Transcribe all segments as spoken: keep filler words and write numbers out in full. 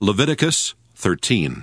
Leviticus thirteen.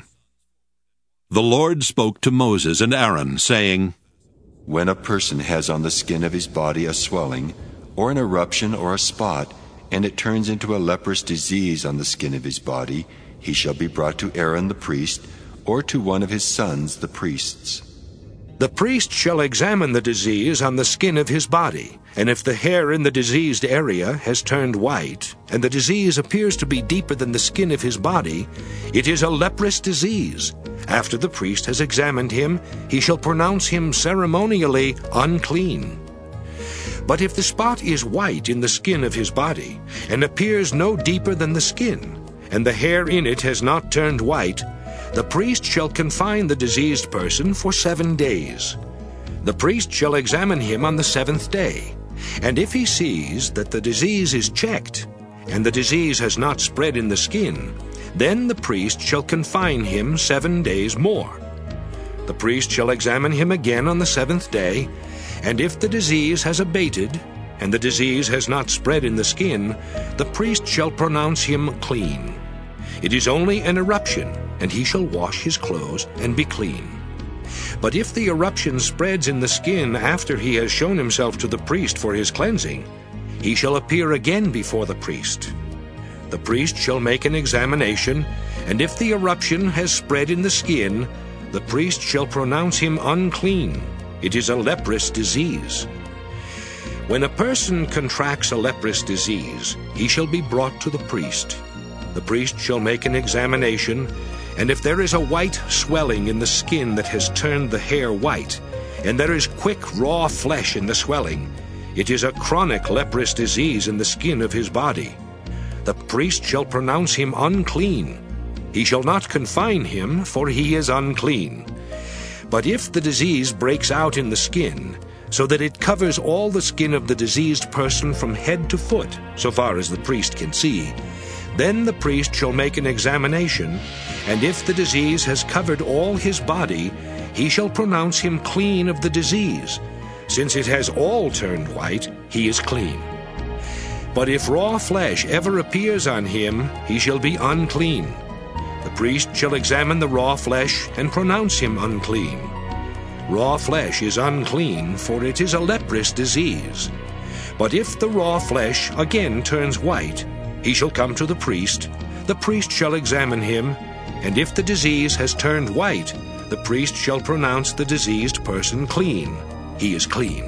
The Lord spoke to Moses and Aaron, saying, When a person has on the skin of his body a swelling, or an eruption or a spot, and it turns into a leprous disease on the skin of his body, he shall be brought to Aaron the priest, or to one of his sons the priests. The priest shall examine the disease on the skin of his body, and if the hair in the diseased area has turned white, and the disease appears to be deeper than the skin of his body, it is a leprous disease. After the priest has examined him, he shall pronounce him ceremonially unclean. But if the spot is white in the skin of his body, and appears no deeper than the skin, and the hair in it has not turned white, the priest shall confine the diseased person for seven days. The priest shall examine him on the seventh day, and if he sees that the disease is checked, and the disease has not spread in the skin, then the priest shall confine him seven days more. The priest shall examine him again on the seventh day, and if the disease has abated, and the disease has not spread in the skin, the priest shall pronounce him clean. It is only an eruption, and he shall wash his clothes and be clean. But if the eruption spreads in the skin after he has shown himself to the priest for his cleansing, he shall appear again before the priest. The priest shall make an examination, and if the eruption has spread in the skin, the priest shall pronounce him unclean. It is a leprous disease. When a person contracts a leprous disease, he shall be brought to the priest. The priest shall make an examination, and if there is a white swelling in the skin that has turned the hair white, and there is quick raw flesh in the swelling, it is a chronic leprous disease in the skin of his body. The priest shall pronounce him unclean. He shall not confine him, for he is unclean. But if the disease breaks out in the skin, so that it covers all the skin of the diseased person from head to foot, so far as the priest can see, then the priest shall make an examination, and if the disease has covered all his body, he shall pronounce him clean of the disease. Since it has all turned white, he is clean. But if raw flesh ever appears on him, he shall be unclean. The priest shall examine the raw flesh and pronounce him unclean. Raw flesh is unclean, for it is a leprous disease. But if the raw flesh again turns white, he shall come to the priest. The priest shall examine him, and if the disease has turned white, the priest shall pronounce the diseased person clean. He is clean.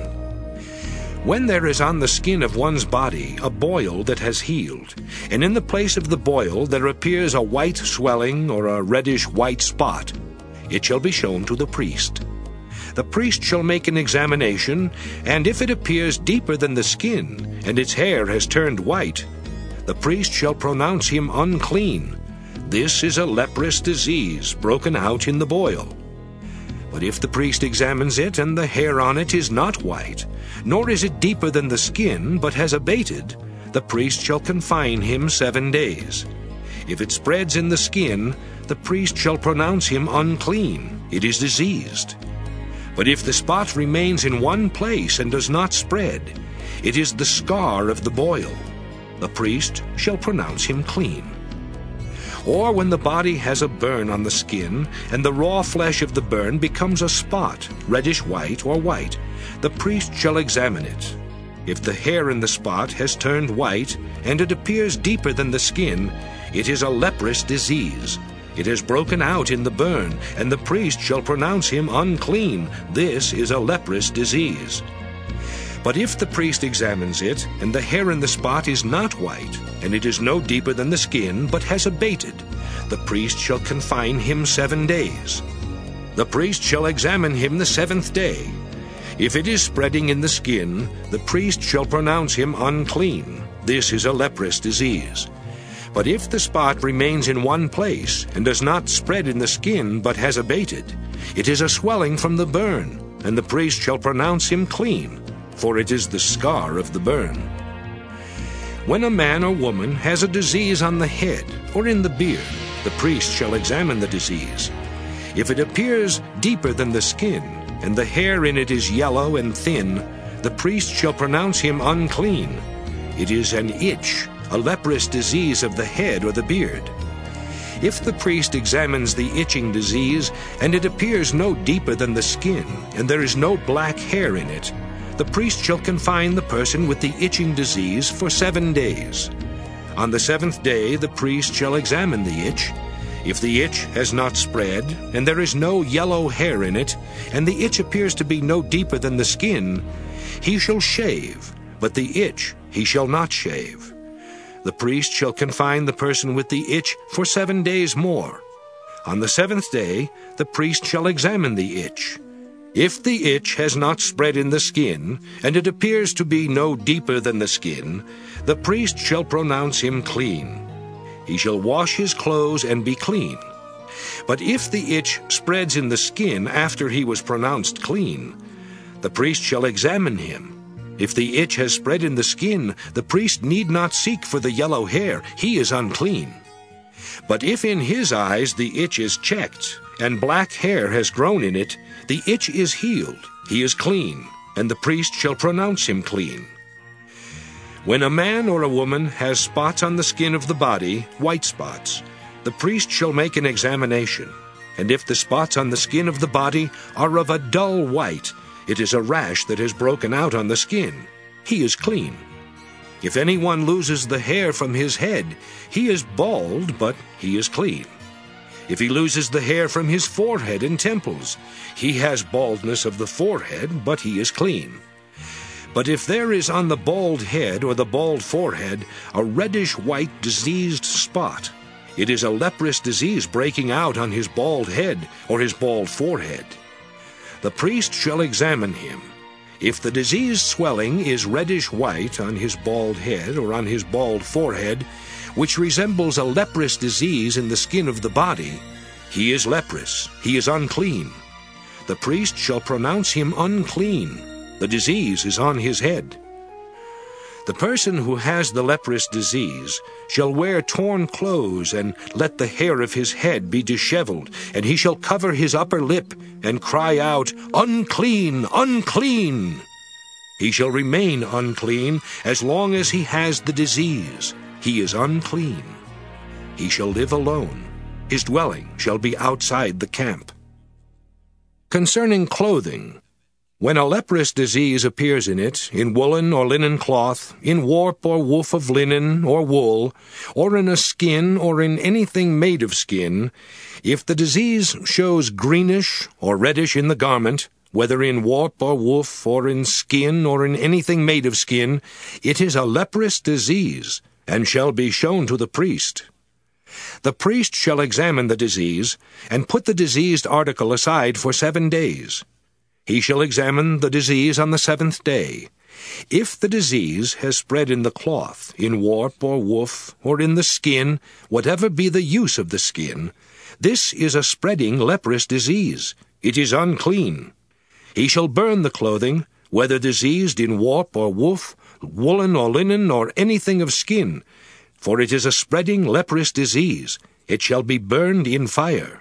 When there is on the skin of one's body a boil that has healed, and in the place of the boil there appears a white swelling or a reddish-white spot, it shall be shown to the priest. The priest shall make an examination, and if it appears deeper than the skin, and its hair has turned white, the priest shall pronounce him unclean. This is a leprous disease broken out in the boil. But if the priest examines it, and the hair on it is not white, nor is it deeper than the skin, but has abated, the priest shall confine him seven days. If it spreads in the skin, the priest shall pronounce him unclean. It is diseased. But if the spot remains in one place and does not spread, it is the scar of the boil. The priest shall pronounce him clean. Or when the body has a burn on the skin, and the raw flesh of the burn becomes a spot, reddish-white or white, the priest shall examine it. If the hair in the spot has turned white, and it appears deeper than the skin, it is a leprous disease. It has broken out in the burn, and the priest shall pronounce him unclean. This is a leprous disease. But if the priest examines it, and the hair in the spot is not white, and it is no deeper than the skin, but has abated, the priest shall confine him seven days. The priest shall examine him the seventh day. If it is spreading in the skin, the priest shall pronounce him unclean. This is a leprous disease. But if the spot remains in one place, and does not spread in the skin, but has abated, it is a swelling from the burn, and the priest shall pronounce him clean, for it is the scar of the burn. When a man or woman has a disease on the head or in the beard, the priest shall examine the disease. If it appears deeper than the skin, and the hair in it is yellow and thin, the priest shall pronounce him unclean. It is an itch, a leprous disease of the head or the beard. If the priest examines the itching disease, and it appears no deeper than the skin, and there is no black hair in it, the priest shall confine the person with the itching disease for seven days. On the seventh day the priest shall examine the itch. If the itch has not spread, and there is no yellow hair in it, and the itch appears to be no deeper than the skin, he shall shave, but the itch he shall not shave. The priest shall confine the person with the itch for seven days more. On the seventh day the priest shall examine the itch. If the itch has not spread in the skin, and it appears to be no deeper than the skin, the priest shall pronounce him clean. He shall wash his clothes and be clean. But if the itch spreads in the skin after he was pronounced clean, the priest shall examine him. If the itch has spread in the skin, the priest need not seek for the yellow hair. He is unclean. But if in his eyes the itch is checked, and black hair has grown in it, the itch is healed. He is clean, and the priest shall pronounce him clean. When a man or a woman has spots on the skin of the body, white spots, the priest shall make an examination. And if the spots on the skin of the body are of a dull white, it is a rash that has broken out on the skin. He is clean. If anyone loses the hair from his head, he is bald, but he is clean. If he loses the hair from his forehead and temples, he has baldness of the forehead, but he is clean. But if there is on the bald head or the bald forehead a reddish-white diseased spot, it is a leprous disease breaking out on his bald head or his bald forehead. The priest shall examine him. If the diseased swelling is reddish-white on his bald head or on his bald forehead, which resembles a leprous disease in the skin of the body, he is leprous, he is unclean. The priest shall pronounce him unclean. The disease is on his head. The person who has the leprous disease shall wear torn clothes, and let the hair of his head be disheveled, and he shall cover his upper lip, and cry out, "Unclean, unclean!" He shall remain unclean as long as he has the disease. He is unclean. He shall live alone. His dwelling shall be outside the camp. Concerning clothing, when a leprous disease appears in it, in woolen or linen cloth, in warp or woof of linen or wool, or in a skin or in anything made of skin, if the disease shows greenish or reddish in the garment, whether in warp or woof or in skin or in anything made of skin, it is a leprous disease, and shall be shown to the priest. The priest shall examine the disease, and put the diseased article aside for seven days. He shall examine the disease on the seventh day. If the disease has spread in the cloth, in warp or woof, or in the skin, whatever be the use of the skin, this is a spreading leprous disease. It is unclean. He shall burn the clothing, whether diseased in warp or woof, woolen or linen, or anything of skin, for it is a spreading leprous disease. It shall be burned in fire.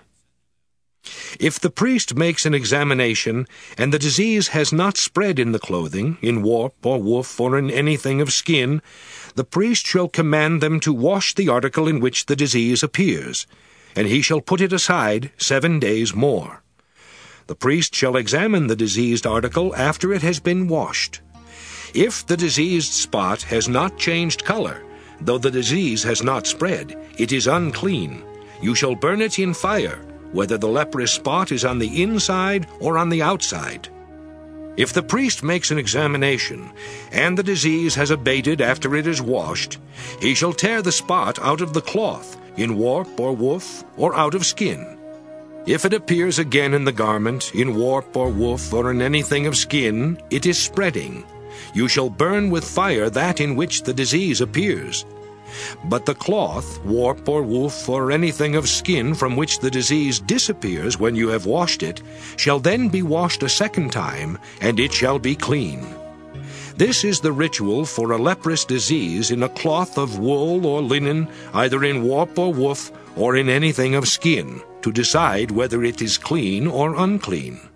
If the priest makes an examination, and the disease has not spread in the clothing, in warp or woof, or in anything of skin, the priest shall command them to wash the article in which the disease appears, and he shall put it aside seven days more. The priest shall examine the diseased article after it has been washed. If the diseased spot has not changed color, though the disease has not spread, it is unclean. You shall burn it in fire, whether the leprous spot is on the inside or on the outside. If the priest makes an examination, and the disease has abated after it is washed, he shall tear the spot out of the cloth, in warp or woof, or out of skin. If it appears again in the garment, in warp or woof, or in anything of skin, it is spreading. You shall burn with fire that in which the disease appears. But the cloth, warp or woof, or anything of skin from which the disease disappears when you have washed it, shall then be washed a second time, and it shall be clean. This is the ritual for a leprous disease in a cloth of wool or linen, either in warp or woof, or in anything of skin, to decide whether it is clean or unclean.